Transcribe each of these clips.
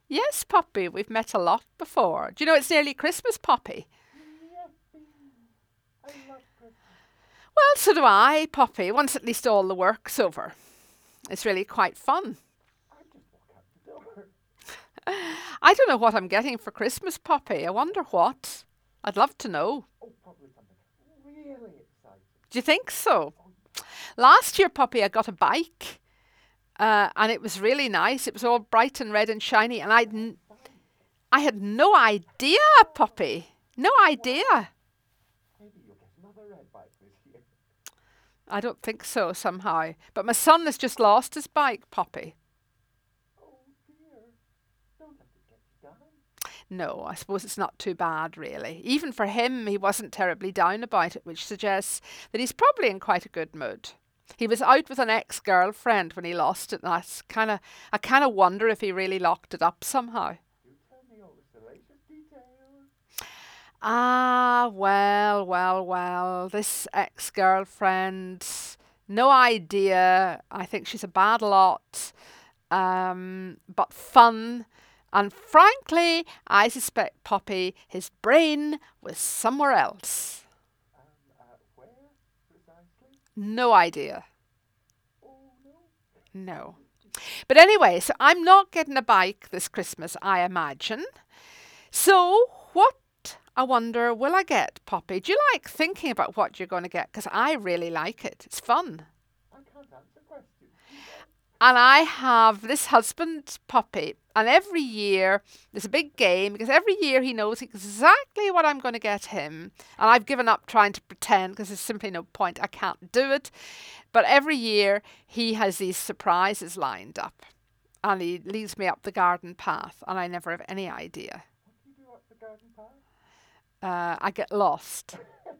Yes, Poppy, we've met a lot before. Do you know it's nearly Christmas, Poppy? Yippee! I love Christmas. Well, so do I, Poppy, once at least all the work's over. It's really quite fun. I just walk out the door. I don't know what I'm getting for Christmas, Poppy. I wonder what. I'd love to know. Oh, probably something really exciting. Do you think so? Oh, Last year, Poppy, I got a bike, and it was really nice. It was all bright and red and shiny, and bike. I had no idea, Poppy. No Wow. idea. Maybe you'll get another red bike this year. I don't think so somehow. But my son has just lost his bike, Poppy. Oh dear. Don't let it get you down. No, I suppose it's not too bad, really. Even for him, he wasn't terribly down about it, which suggests that he's probably in quite a good mood. He was out with an ex-girlfriend when he lost it, and I kind of wonder if he really locked it up somehow. Do tell me all the salacious details. Ah, well. This ex-girlfriend, no idea. I think she's a bad lot, but fun. And frankly, I suspect Poppy, his brain was somewhere else. Where precisely? No idea. Oh no. No. But anyway, so I'm not getting a bike this Christmas, I imagine. So, what I wonder will I get, Poppy? Do you like thinking about what you're going to get? Because I really like it. It's fun. I can't answer questions. You go. And I have this husband, Poppy, and every year there's a big game because every year he knows exactly what I'm going to get him. And I've given up trying to pretend because there's simply no point. I can't do it. But every year he has these surprises lined up and he leads me up the garden path and I never have any idea. What do you do up the garden path? I get lost.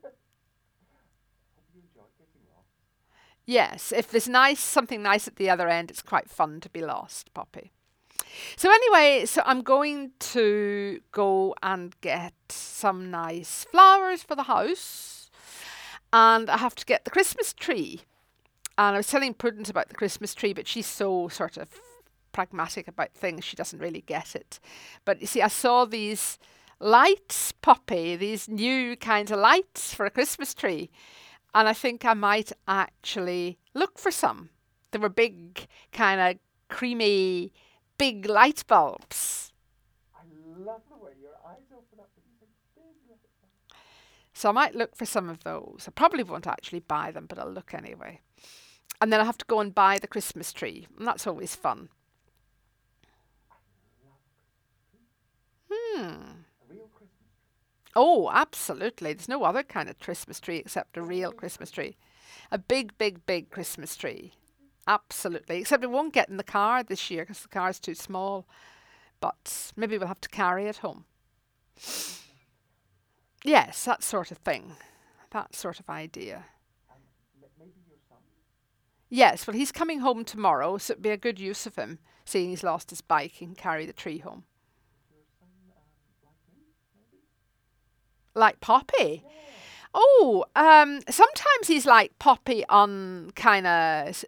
Hope you enjoy getting lost. Yes, if there's something nice at the other end, it's quite fun to be lost, Poppy. So anyway, so I'm going to go and get some nice flowers for the house, and I have to get the Christmas tree. And I was telling Prudence about the Christmas tree, but she's so sort of pragmatic about things, she doesn't really get it. But you see, I saw these lights, Poppy, these new kinds of lights for a Christmas tree. And I think I might actually look for some. They were big, kind of creamy, big light bulbs. I love the way your eyes open up when you say big light bulbs. So I might look for some of those. I probably won't actually buy them, but I'll look anyway. And then I have to go and buy the Christmas tree. And that's always fun. I love Christmas tree. Hmm. A real Christmas tree. Oh, absolutely. There's no other kind of Christmas tree except a real Christmas tree. A big Christmas tree. Absolutely. Except it won't get in the car this year because the car's too small. But maybe we'll have to carry it home. I don't know how to carry it home. Yes, that sort of thing. That sort of idea. And maybe your son? Yes, well, he's coming home tomorrow, so it'd be a good use of him, seeing he's lost his bike. He can carry the tree home. Is your son like me? Maybe? Like Poppy. Yeah. Oh, sometimes he's like Poppy on kind of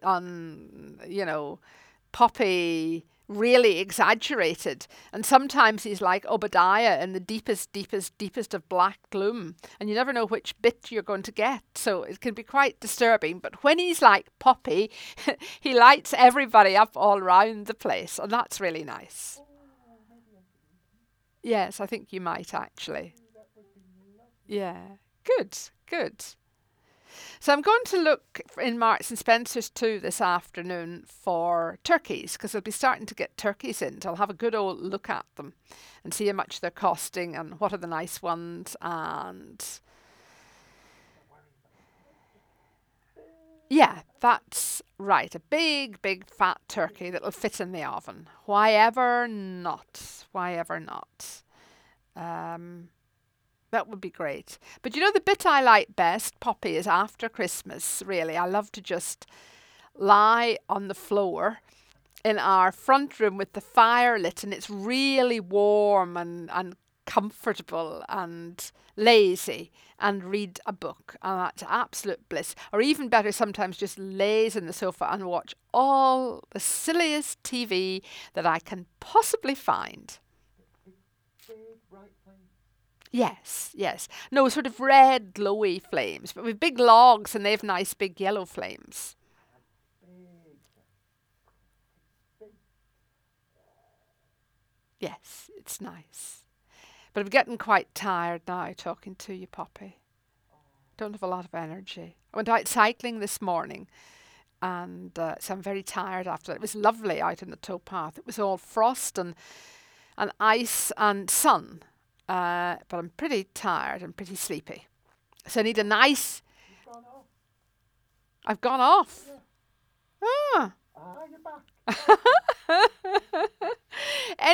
Poppy really exaggerated, and sometimes he's like Obadiah in the deepest of black gloom, and you never know which bit you're going to get. So it can be quite disturbing. But when he's like Poppy, he lights everybody up all round the place, and that's really nice. Oh, maybe I could meet him. Yes, I think you might actually. Oh, that would be lovely. Yeah, good. So I'm going to look in Marks and Spencer's too this afternoon for turkeys because I'll be starting to get turkeys in. So I'll have a good old look at them and see how much they're costing and what are the nice ones. And Don't worry about the price, just big yeah, fat turkey. that's right. A big fat turkey that'll fit in the oven. Why ever not? Why ever not? Um, That would be great. But you know, the bit I like best, Poppy, is after Christmas, really. I love to just lie on the floor in our front room with the fire lit and it's really warm and comfortable and lazy and read a book. And that's absolute bliss. Or even better, sometimes just laze in the sofa and watch all the silliest TV that I can possibly find. Big bright flame. Yes, yes. No, sort of red, glowy flames, but with big logs and they have nice big yellow flames. Big. Big. Yes, it's nice. But I'm getting quite tired now talking to you, Poppy. Don't have a lot of energy. I went out cycling this morning and so I'm very tired after that. It was lovely out in the towpath. It was all frost and ice and sun. But I'm pretty tired and pretty sleepy. So I need a nice... You've gone off. I've gone off. Yeah. Ah. You're back.